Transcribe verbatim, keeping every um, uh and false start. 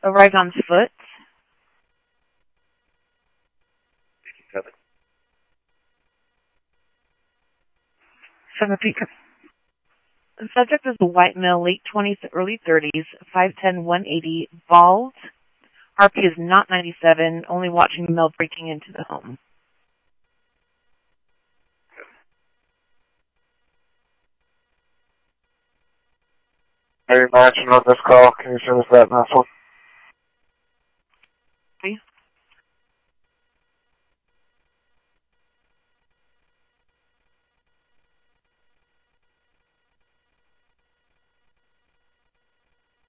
Arrived on foot. Seven feet. The subject is a white male, late twenties to early thirties, five ten, one eighty, bald. R P is not ninety-seven, only watching the male breaking into the home. Are you matching on this call? Can you service that last one?